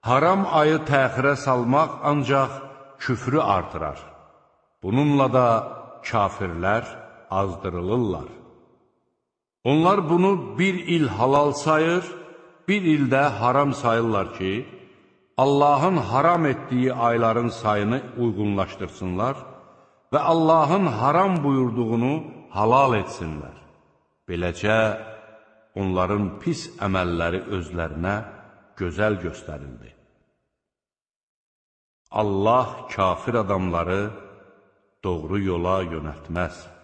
Haram ayı təxirə salmaq ancaq küfrü artırar. Bununla da kafirlər azdırılırlar. Onlar bunu bir il halal sayır, bir ildə haram sayırlar ki, Allahın haram etdiyi ayların sayını uyğunlaşdırsınlar və Allahın haram buyurduğunu halal etsinlər. Beləcə, onların pis əməlləri özlərinə gözəl göstərildi. Allah kafir adamları doğru yola yönəltməz.